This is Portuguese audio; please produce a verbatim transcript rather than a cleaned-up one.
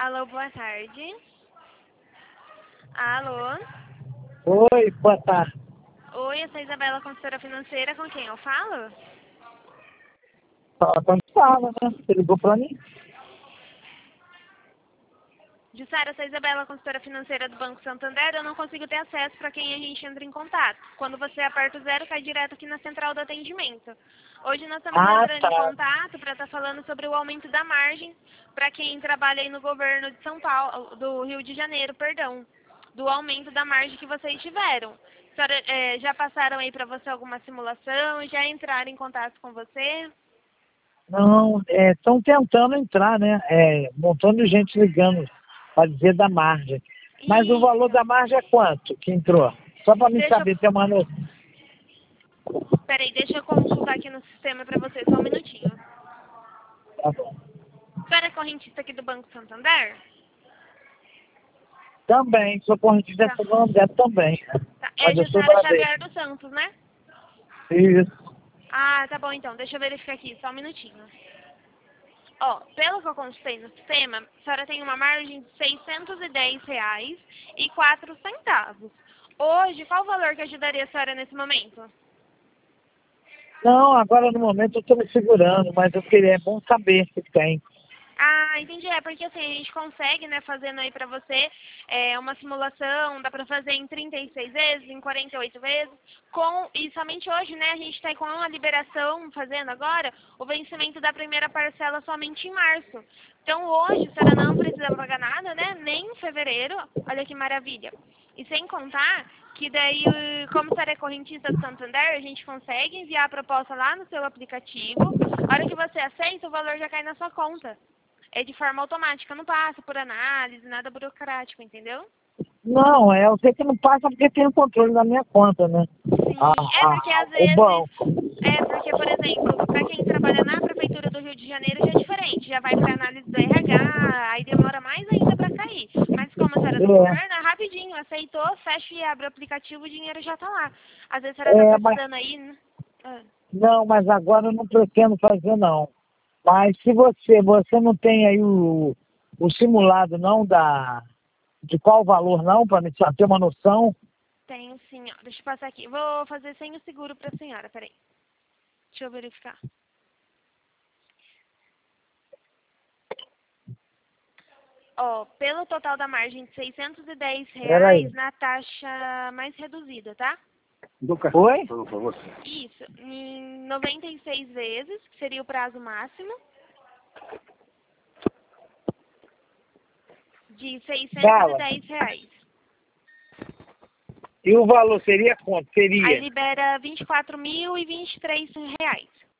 Alô, boa tarde. Alô. Oi, boa tarde. Oi, eu sou a Isabela, consultora financeira. Com quem eu falo? Fala quando fala, né? Você ligou pra mim? Jussara, eu sou a Isabela, consultora financeira do Banco Santander. Eu não consigo ter acesso para quem a gente entra em contato. Quando você aperta o zero, cai direto aqui na central do atendimento. Hoje nós estamos Ah, entrando em tá. contato para estar falando sobre o aumento da margem para quem trabalha aí no governo de São Paulo, do Rio de Janeiro, perdão, do aumento da margem que vocês tiveram. Senhora, é, já passaram aí para você alguma simulação? Já entraram em contato com você? Não, estão tentando entrar, né? É, um montão de gente ligando para dizer da margem. Mas o valor Isso. da margem é quanto que entrou? Só para mim Deixa eu... saber, ter uma noção. Peraí, deixa eu consultar aqui no sistema para você, só um minutinho. Tá bom. A senhora é correntista aqui do Banco Santander? Também, sou correntista Tá. dessa Santander também. Tá. É Mas eu sou Jussara Bradesco. Xavier dos Santos, né? Isso. Ah, tá bom então. Deixa eu verificar aqui, só um minutinho. Ó, pelo que eu consultei no sistema, a senhora tem uma margem de seiscentos e dez reais e quatro centavos. Hoje, qual o valor que ajudaria a senhora nesse momento? Não, agora no momento eu estou me segurando, mas eu queria, é bom saber se tem. Ah, entendi. É porque assim, a gente consegue, né, fazendo aí pra você é, uma simulação, dá pra fazer em trinta e seis vezes, em quarenta e oito vezes, com, e somente hoje, né, a gente tá com a liberação, fazendo agora, o vencimento da primeira parcela somente em março. Então hoje, a senhora não precisa pagar nada, né, nem em fevereiro, olha que maravilha. E sem contar que daí, como a senhora é correntista do Santander, a gente consegue enviar a proposta lá no seu aplicativo, a hora que você aceita, o valor já cai na sua conta. É de forma automática, não passa por análise, nada burocrático, entendeu? Não, é, eu sei que não passa porque tem o controle da minha conta, né? Sim, Ah, é porque ah, às o vezes, banco. é porque, por exemplo, para quem trabalha na Prefeitura do Rio de Janeiro já é diferente, já vai para análise do R H, aí demora mais ainda para cair. Mas como a senhora é do É, governo, é rapidinho, aceitou, fecha e abre o aplicativo, o dinheiro já tá lá. Às vezes a senhora tá é, mas precisando aí, né? Ah. não, mas agora eu não pretendo fazer não. Mas se você, você não tem aí o, o simulado não da de qual valor não, para me ter uma noção. Tenho sim, ó. Deixa eu passar aqui. Vou fazer sem o seguro para a senhora, peraí. Deixa eu verificar. Ó, pelo total da margem de seiscentos e dez Peraí. reais na taxa mais reduzida, tá? Do cartão. Oi? Isso, em noventa e seis vezes, que seria o prazo máximo, de seiscentos e Fala. dez reais. E o valor seria quanto? Aí Seria? libera vinte e quatro mil e vinte e três reais.